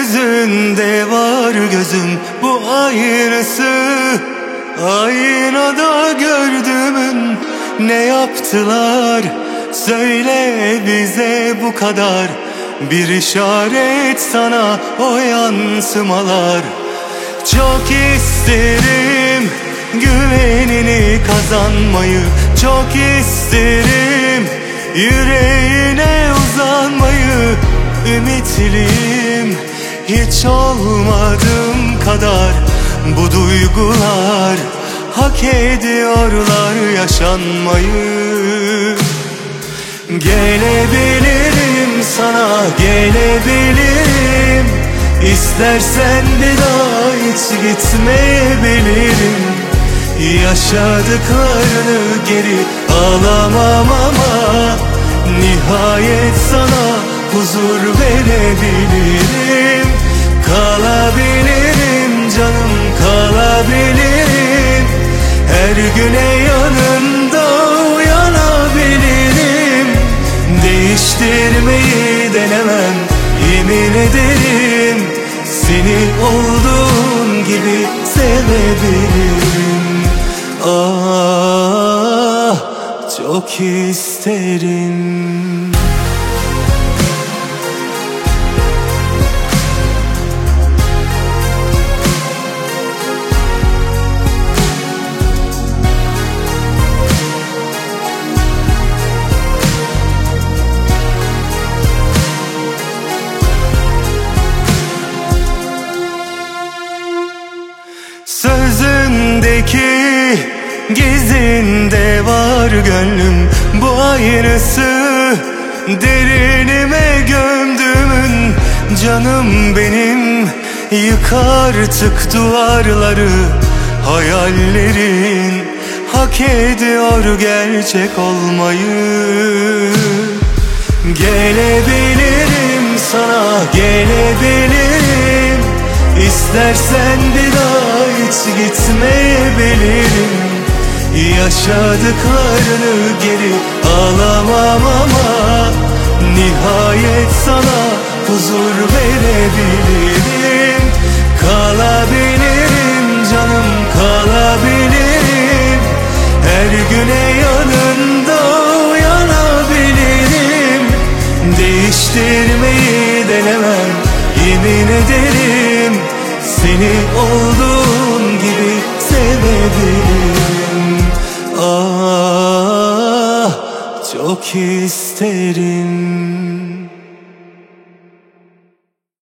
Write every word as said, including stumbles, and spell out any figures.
Yüzünde var gözüm, bu aynısı. Aynada gördüğümün ne yaptılar? Söyle bize bu kadar. Bir işaret sana o yansımalar. Çok isterim güvenini kazanmayı, çok isterim yüreğine uzanmayı. Ümitliyim hiç olmadığım kadar. Bu duygular hak ediyorlar yaşanmayı. Gelebilirim sana, gelebilirim. İstersen bir daha hiç gitmeyebilirim. Yaşadıklarını geri alamam ama nihayet sana huzur verebilirim. Kalabilirim canım, kalabilirim. Her güne yanında uyanabilirim. Değiştirmeyi denemem, yemin ederim. Seni olduğun gibi sevebilirim. Ah, çok isterim. Sözündeki gizinde var gönlüm, bu aynısı. Derinime gömdüğümün canım benim. Yık artık duvarları, hayallerin hak ediyor gerçek olmayı. Gelebilirim sana, gelebilirim. İstersen bir daha hiç gitmeyebilirim. Yaşadıklarını geri alamam ama nihayet sana huzur verebilirim. Kalabilirim canım, kalabilirim. Her güne yanında uyanabilirim. Değiştirmeyi denemem, yemin ederim. Seni olduğun gibi sevebilirim. Ah, çok isterim.